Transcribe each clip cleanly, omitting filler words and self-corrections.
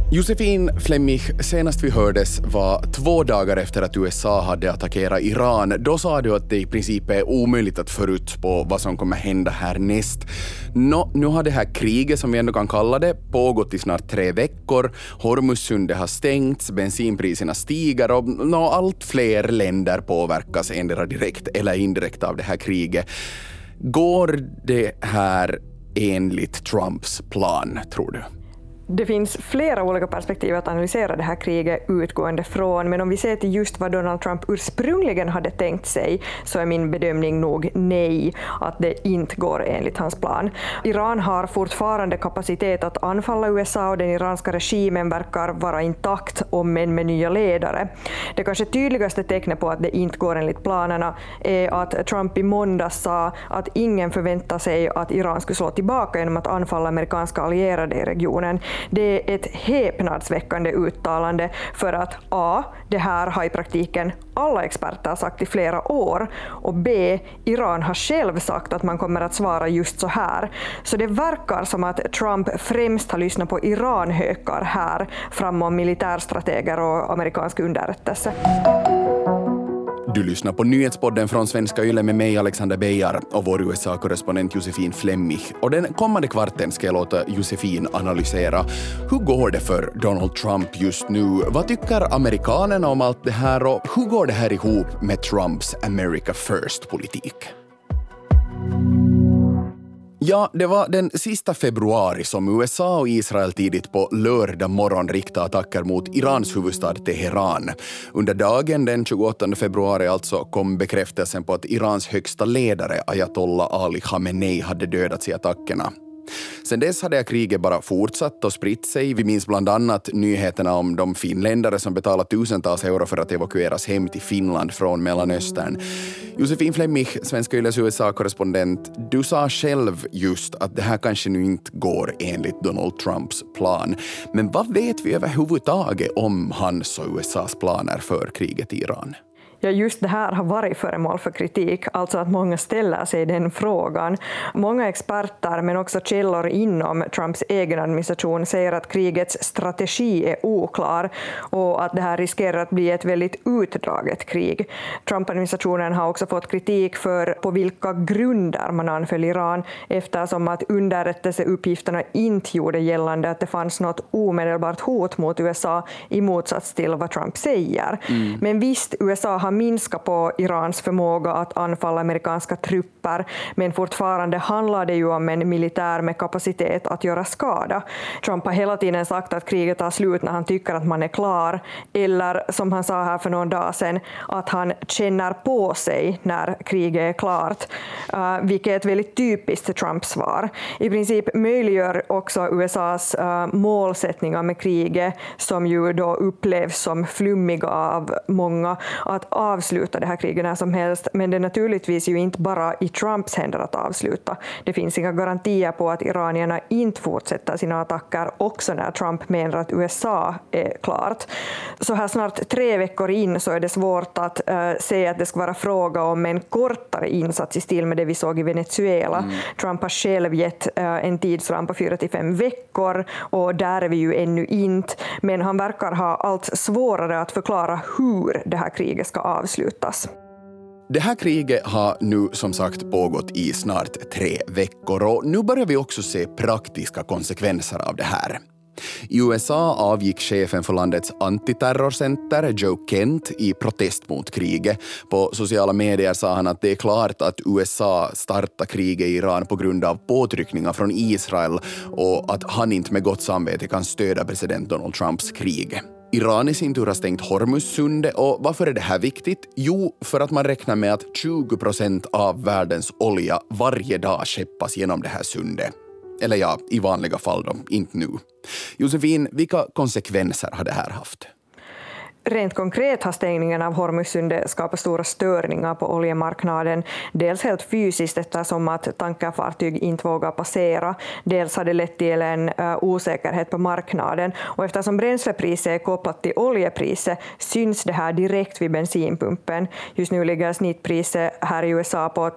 Josefin Flemmich, senast vi hördes var 2 dagar efter att USA hade attackerat Iran. Då sa du att det i princip är omöjligt att förutspå vad som kommer hända härnäst. Nu har det här kriget, som vi ändå kan kalla det, pågått i snart 3 veckor. Hormuzsundet har stängts, bensinpriserna stiger och allt fler länder påverkas endera direkt eller indirekt av det här kriget. Går det här enligt Trumps plan, tror du? Det finns flera olika perspektiv att analysera det här kriget utgående från, men om vi ser till just vad Donald Trump ursprungligen hade tänkt sig så är min bedömning nog nej, att det inte går enligt hans plan. Iran har fortfarande kapacitet att anfalla USA och den iranska regimen verkar vara intakt, om än med nya ledare. Det kanske tydligaste tecknet på att det inte går enligt planerna är att Trump i måndags sa att ingen förväntar sig att Iran skulle slå tillbaka genom att anfalla amerikanska allierade i regionen. Det är ett häpnadsväckande uttalande för att A. Det här har i praktiken alla experter sagt i flera år, och B. Iran har själv sagt att man kommer att svara just så här. Så det verkar som att Trump främst har lyssnat på Iran-hökar här framom militärstrateger och amerikansk underrättelse. Du lyssnar på nyhetspodden från Svenska Yle med mig, Alexander Beijar, och vår USA-korrespondent Josefin Flemmich. Och den kommande kvarten ska jag låta Josefin analysera. Hur går det för Donald Trump just nu? Vad tycker amerikanerna om allt det här? Och hur går det här ihop med Trumps America First-politik? Ja, det var den sista februari som USA och Israel tidigt på lördag morgon riktade attacker mot Irans huvudstad Teheran. Under dagen den 28 februari alltså kom bekräftelsen på att Irans högsta ledare Ayatollah Ali Khamenei hade dödats i attackerna. Sen dess hade kriget bara fortsatt och spritt sig. Vi minns bland annat nyheterna om de finländare som betalat tusentals euro för att evakueras hem till Finland från Mellanöstern. Josefin Flemmich, Svenska Yles USA-korrespondent, du sa själv just att det här kanske nu inte går enligt Donald Trumps plan. Men vad vet vi överhuvudtaget om hans och USAs planer för kriget i Iran? Ja, just det här har varit föremål för kritik, alltså att många ställer sig den frågan. Många experter, men också källor inom Trumps egen administration, säger att krigets strategi är oklar och att det här riskerar att bli ett väldigt utdraget krig. Trump-administrationen har också fått kritik för på vilka grunder man anföll Iran, eftersom att underrättelseuppgifterna inte gjorde gällande att det fanns något omedelbart hot mot USA i motsats till vad Trump säger. Men visst, USA har minskat på Irans förmåga att anfalla amerikanska trupper, men fortfarande handlar det ju om en militär med kapacitet att göra skada. Trump har hela tiden sagt att kriget tar slut när han tycker att man är klar, eller som han sa här för någon dag sedan, att han känner på sig när kriget är klart, vilket är ett väldigt typiskt Trumps svar. I princip möjliggör också USAs målsättningar med kriget, som ju då upplevs som flummiga av många, att avsluta det här kriget när som helst, men det är naturligtvis ju inte bara i Trumps händer att avsluta. Det finns inga garantier på att iranierna inte fortsätter sina attacker också när Trump menar att USA är klart. Så här snart 3 veckor in så är det svårt att säga att det ska vara fråga om en kortare insats i stil med det vi såg i Venezuela. Trump har själv gett en tidsram på 4 till 5 veckor och där är vi ju ännu inte, men han verkar ha allt svårare att förklara hur det här kriget ska avslutas. Det här kriget har nu som sagt pågått i snart 3 veckor och nu börjar vi också se praktiska konsekvenser av det här. I USA avgick chefen för landets antiterrorcenter, Joe Kent, i protest mot kriget. På sociala medier sa han att det är klart att USA startar kriget i Iran på grund av påtryckningar från Israel och att han inte med gott samvete kan stödja president Donald Trumps krig. Iran i sin tur har stängt Hormuzsundet, och varför är det här viktigt? Jo, för att man räknar med att 20% av världens olja varje dag skeppas genom det här sundet. Eller ja, i vanliga fall då, inte nu. Josefin, vilka konsekvenser har det här haft? Rent konkret har stängningen av Hormuzsundet skapat stora störningar på oljemarknaden. Dels helt fysiskt eftersom att tankerfartyg inte vågar passera. Dels har det lett till en osäkerhet på marknaden. Och eftersom bränslepriset är kopplat till oljepriset syns det här direkt vid bensinpumpen. Just nu ligger snittpriset här i USA på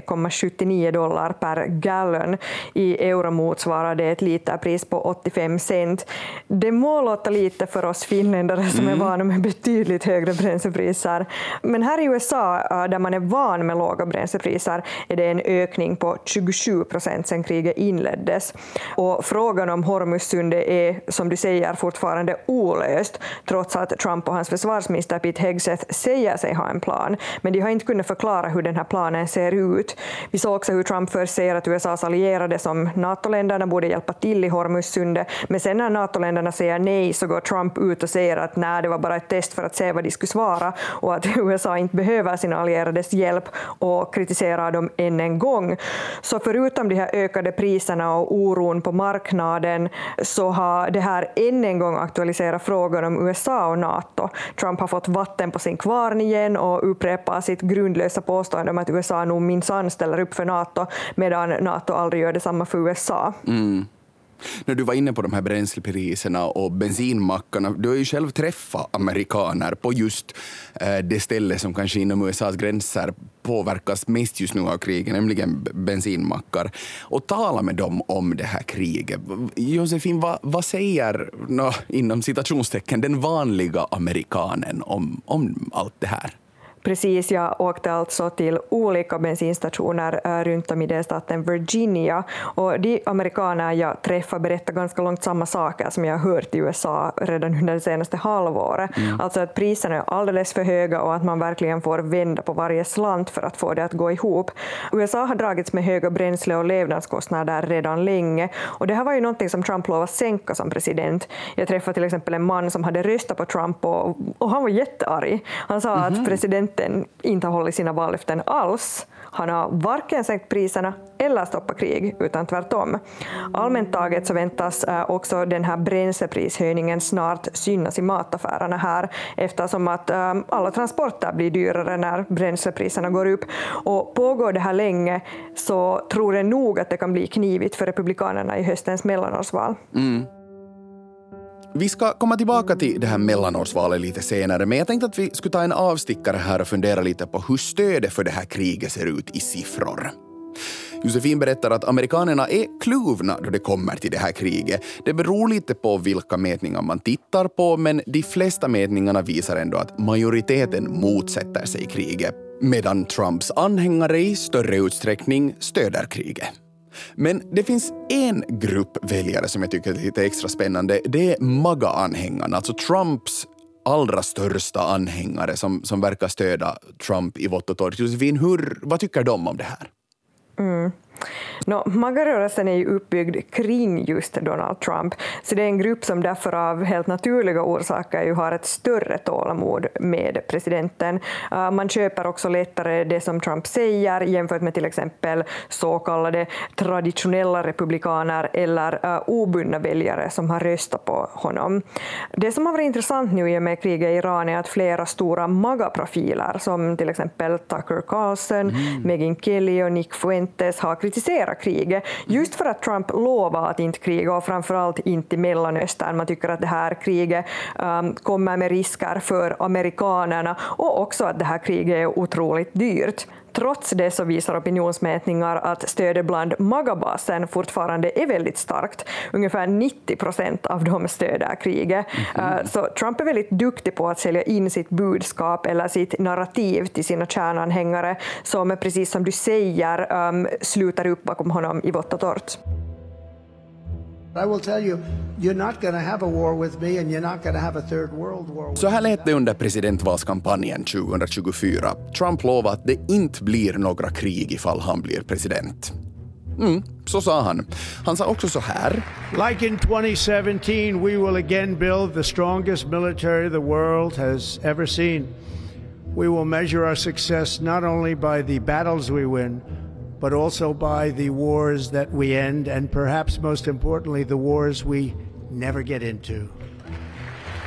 $3,79 per gallon. I euro motsvarar det ett literpris på 85 cent. Det må låta lite för oss finländare som är vana med betydligt högre bränslepriser. Men här i USA, där man är van med låga bränslepriser, är det en ökning på 27% sedan kriget inleddes. Och frågan om Hormuzsundet är, som du säger, fortfarande olöst, trots att Trump och hans försvarsminister Pete Hegseth säger sig ha en plan. Men de har inte kunnat förklara hur den här planen ser ut. Vi såg också hur Trump först säger att USAs allierade som NATO-länderna borde hjälpa till i Hormuzsundet. Men sen när NATO-länderna säger nej så går Trump ut och säger att nej, det var bara ett test för att se vad de skulle svara och att USA inte behöver sina allierades hjälp och kritiserar dem än en gång. Så förutom de här ökade priserna och oron på marknaden så har det här än en gång aktualiserat frågan om USA och NATO. Trump har fått vatten på sin kvarn igen och upprepar sitt grundlösa påstående om att USA nog minsann ställer upp för NATO medan NATO aldrig gör detsamma för USA. När du var inne på de här bränslepriserna och bensinmackarna, du har ju själv träffat amerikaner på just det ställe som kanske inom USAs gränser påverkas mest just nu av kriget, nämligen bensinmackar, och tala med dem om det här kriget. Josefin, vad säger inom citationstecken den vanliga amerikanen om allt det här? Precis, jag åkte alltså till olika bensinstationer runt om i delstaten Virginia och de amerikaner jag träffade berättar ganska långt samma saker som jag har hört i USA redan under det senaste halvåret. Alltså att priserna är alldeles för höga och att man verkligen får vända på varje slant för att få det att gå ihop. USA har dragits med höga bränsle- och levnadskostnader redan länge och det här var ju någonting som Trump lovade sänka som president. Jag träffade till exempel en man som hade röstat på Trump och han var jättearg. Han sa att presidenten inte har hållit sina vallöften alls. Han har varken sänkt priserna eller stoppat krig, utan tvärtom. Allmänt taget så väntas också den här bränsleprishöjningen snart synas i mataffärerna här, eftersom att alla transporter blir dyrare när bränslepriserna går upp. Och pågår det här länge så tror jag nog att det kan bli knivigt för republikanerna i höstens mellanårsval. Vi ska komma tillbaka till det här mellanårsvalet lite senare, men jag tänkte att vi skulle ta en avstickare här och fundera lite på hur stödet för det här kriget ser ut i siffror. Josefin berättar att amerikanerna är kluvna då det kommer till det här kriget. Det beror lite på vilka mätningar man tittar på, men de flesta mätningarna visar ändå att majoriteten motsätter sig kriget, medan Trumps anhängare i större utsträckning stöder kriget. Men det finns en grupp väljare som jag tycker är lite extra spännande. Det är MAGA-anhängarna, alltså Trumps allra största anhängare som verkar stödja Trump i vått och torrt. Josefin, vad tycker de om det här? MAGA-rörelsen är ju uppbyggd kring just Donald Trump, så det är en grupp som därför av helt naturliga orsaker ju har ett större tålamod med presidenten. Man köper också lättare det som Trump säger jämfört med till exempel så kallade traditionella republikaner eller obundna väljare som har röstat på honom. Det som har varit intressant nu i och med kriget i Iran är att flera stora MAGA-profiler som till exempel Tucker Carlson, Megyn Kelly och Nick Fuentes har kritiserat kriget just för att Trump lovar att inte kriga och framförallt inte i Mellanöstern. Man tycker att det här kriget kommer med risker för amerikanerna och också att det här kriget är otroligt dyrt. Trots det så visar opinionsmätningar att stödet bland MAGA-basen fortfarande är väldigt starkt. Ungefär 90% av dem stöder kriget. Så Trump är väldigt duktig på att sälja in sitt budskap eller sitt narrativ till sina kärnanhängare som, precis som du säger, slutar upp bakom honom i vått och torrt. I will tell you, you're not going to have a war with me and you're not going to have a third world war. Så här lät det under presidentvalskampanjen 2024. Trump lovade att det inte blir några krig ifall han blir president. Så sa han. Han sa också så här. Like in 2017, we will again build the strongest military the world has ever seen. We will measure our success not only by the battles we win, but also by the wars that we end, and perhaps most importantly, the wars we never get into.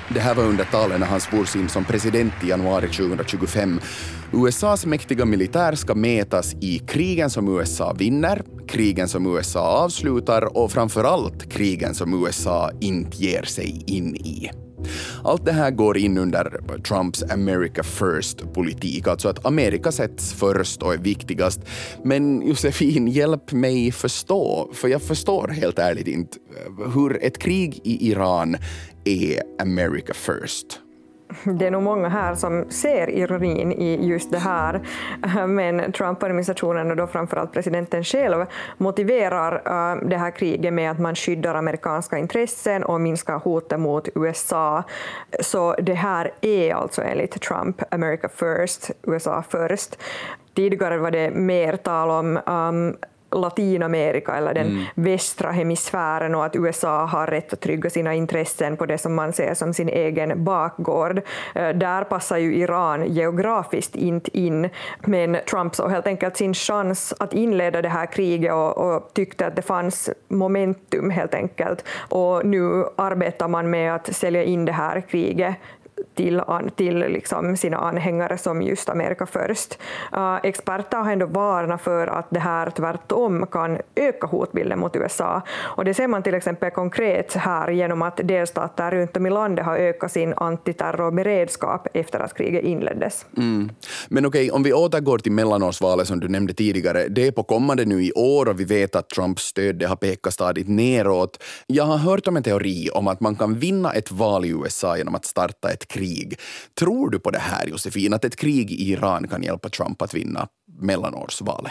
Det här var under talen när han svors in som president i januari 2025. USAs mäktiga militär ska mätas i krigen som USA vinner, krigen som USA avslutar och framförallt krigen som USA inte ger sig in i. Allt det här går in under Trumps America First-politik, alltså att Amerika sätts först och är viktigast. Men Josefin, hjälp mig förstå, för jag förstår helt ärligt inte hur ett krig i Iran är America First. Det är nog många här som ser ironin i just det här, men Trump-administrationen och då framförallt presidenten själv motiverar det här kriget med att man skyddar amerikanska intressen och minskar hoten mot USA. Så det här är alltså enligt Trump America First, USA först. Tidigare var det mer tal om Latinamerika eller den västra hemisfären och att USA har rätt att trygga sina intressen på det som man ser som sin egen bakgård. Där passar ju Iran geografiskt inte in, men Trump såg helt enkelt sin chans att inleda det här kriget och tyckte att det fanns momentum helt enkelt. Och nu arbetar man med att sälja in det här kriget till liksom sina anhängare som just Amerika först. Experter har ändå varnat för att det här tvärtom kan öka hotbilden mot USA. Och det ser man till exempel konkret här genom att delstater runt om i landet har ökat sin antiterrorberedskap efter att kriget inleddes. Men okej, om vi återgår till mellanårsvalet som du nämnde tidigare, det är på kommande nu i år och vi vet att Trumps stöd har pekat stadigt neråt. Jag har hört om en teori om att man kan vinna ett val i USA genom att starta ett krig. Tror du på det här, Josefin, att ett krig i Iran kan hjälpa Trump att vinna mellanårsvalet?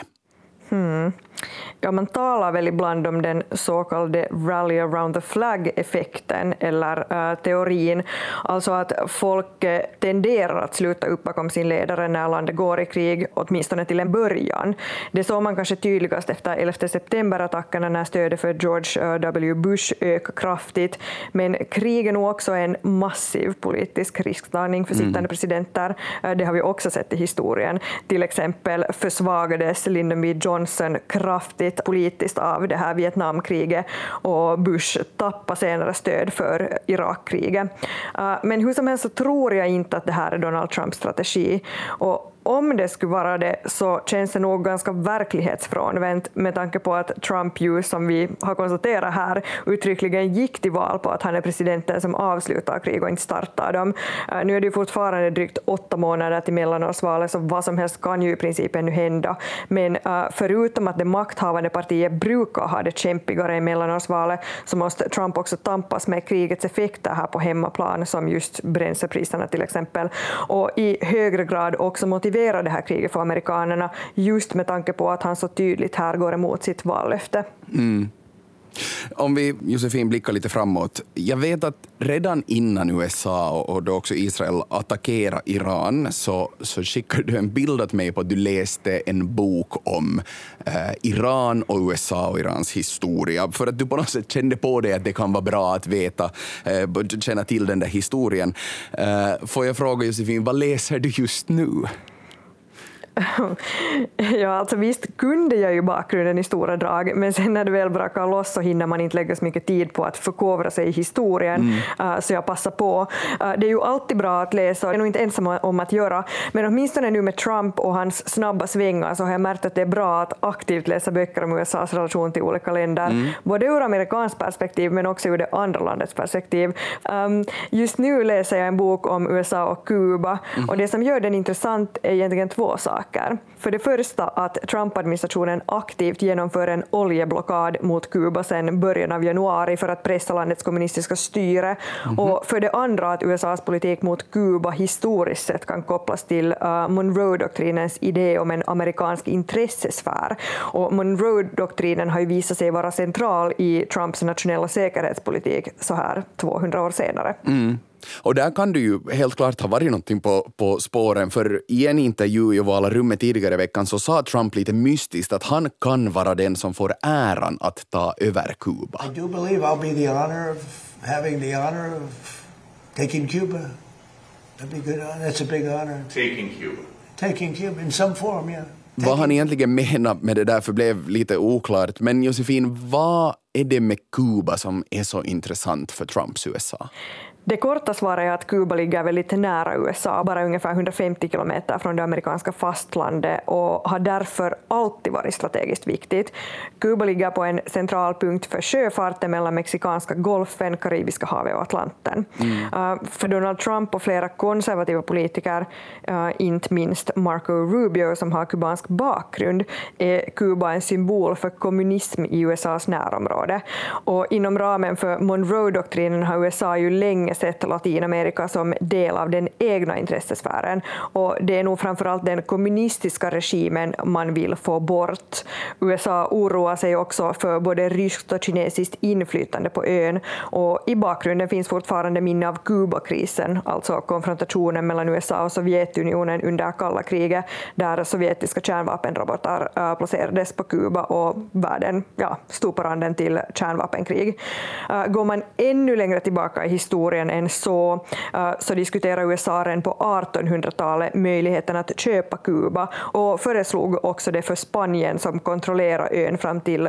Ja, man talar väl ibland om den så kallade rally around the flag-effekten eller teorin, alltså att folk tenderar att sluta upp bakom sin ledare när landet går i krig, åtminstone till en början. Det såg man kanske tydligast efter 11 september-attackerna när stödet för George W. Bush ökade kraftigt, men krigen är också en massiv politisk risktagning för sittande presidenter. Det har vi också sett i historien. Till exempel försvagades Lyndon B. Johnson kraftigt politiskt av det här Vietnamkriget och Bush tappade senare stöd för Irakkriget. Men hur som helst så tror jag inte att det här är Donald Trumps strategi. Och om det skulle vara det så känns det nog ganska verklighetsfrånvänt med tanke på att Trump ju, som vi har konstaterat här, uttryckligen gick till val på att han är presidenten som avslutar krig och inte startar dem. Nu är det ju fortfarande drygt 8 månader till mellanårsvalet, så vad som helst kan ju i princip ännu hända. Men förutom att det makthavande partiet brukar ha det kämpigare i mellanårsvalet så måste Trump också tampas med krigets effekter här på hemmaplan, som just bränslepriserna till exempel, och i högre grad också motivera det här kriget för amerikanerna, just med tanke på att han så tydligt här går emot sitt vallöfte. Om vi, Josefin, blickar lite framåt. Jag vet att redan innan USA och då också Israel attackerade Iran så skickade du en bild åt mig på att du läste en bok om Iran och USA och Irans historia. För att du på något sätt kände på det att det kan vara bra att veta, känna till den där historien. Får jag fråga, Josefin, vad läser du just nu? Ja, alltså visst kunde jag ju bakgrunden i stora drag, men sen när det väl brakar loss så hinner man inte lägga så mycket tid på att förkovra sig i historien, så jag passar på. Det är ju alltid bra att läsa, jag är nog inte ensam om att göra, men åtminstone nu med Trump och hans snabba svängar så har jag märkt att det är bra att aktivt läsa böcker om USAs relation till olika länder, både ur amerikanskt perspektiv men också ur det andra landets perspektiv. Just nu läser jag en bok om USA och Kuba, och det som gör den intressant är egentligen 2 saker. För det första att Trump-administrationen aktivt genomför en oljeblockad mot Kuba sedan början av januari för att pressa landets kommunistiska styre. Och för det andra att USAs politik mot Kuba historiskt sett kan kopplas till Monroe-doktrinens idé om en amerikansk intressesfär. Och Monroe-doktrinen har ju visat sig vara central i Trumps nationella säkerhetspolitik så här 200 år senare. Och där kan du ju helt klart ha varit någonting på spåren, för i en intervju i Ovala rummet tidigare i veckan så sa Trump lite mystiskt att han kan vara den som får äran att ta över Kuba. I do believe I'll be the honor of having the honor of taking Cuba. That'd be good. That's a big honor. Taking Cuba in some form, yeah. Vad han egentligen menar med det där förblev lite oklart, men Josefin, vad är det med Kuba som är så intressant för Trumps USA? Det korta svaret är att Kuba ligger väldigt nära USA, bara ungefär 150 kilometer från det amerikanska fastlandet och har därför alltid varit strategiskt viktigt. Kuba ligger på en central punkt för sjöfarten mellan Mexikanska golfen, Karibiska havet och Atlanten. För Donald Trump och flera konservativa politiker, inte minst Marco Rubio som har kubansk bakgrund, är Kuba en symbol för kommunism i USAs närområde. Och inom ramen för Monroe-doktrinen har USA ju länge sett Latinamerika som del av den egna intressesfären. Och det är nog framförallt den kommunistiska regimen man vill få bort. USA oroar sig också för både ryskt och kinesiskt inflytande på ön. Och i bakgrunden finns fortfarande minne av Kubakrisen, alltså konfrontationen mellan USA och Sovjetunionen under kalla kriget, där sovjetiska kärnvapenrobotar placerades på Kuba och världen stod på randen till kärnvapenkrig. Går man ännu längre tillbaka i historien än så diskuterar USA redan på 1800-talet möjligheten att köpa Kuba och föreslog också det för Spanien som kontrollerar ön fram till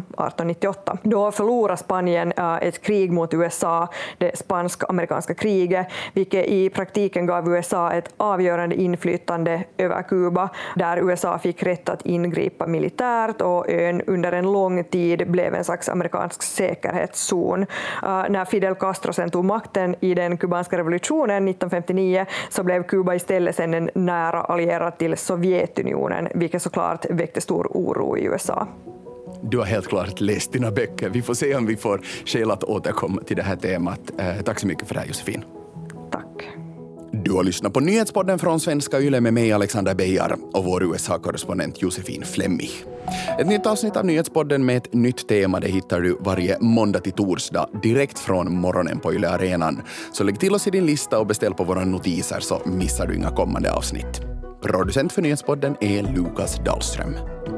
1898. Då förlorade Spanien ett krig mot USA, det spansk-amerikanska kriget, vilket i praktiken gav USA ett avgörande inflytande över Kuba, där USA fick rätt att ingripa militärt och ön under en lång tid blev en slags amerikansk säkerhetszon. När Fidel Castro sen tog makten i den kubanska revolutionen 1959 så blev Kuba istället sen en nära allierad till Sovjetunionen, vilket såklart väckte stor oro i USA. Du har helt klart läst dina böcker. Vi får se om vi får skäl att återkomma till det här temat. Tack så mycket för det här, Josefin. Tack. Du har lyssnat på Nyhetspodden från Svenska Yle med mig, Alexander Beijar, och vår USA-korrespondent Josefin Flemmich. Ett nytt avsnitt av Nyhetspodden med ett nytt tema, det hittar du varje måndag till torsdag direkt från morgonen på Yle Arenan. Så lägg till oss i din lista och beställ på våra notiser så missar du inga kommande avsnitt. Producent för Nyhetspodden är Lukas Dahlström.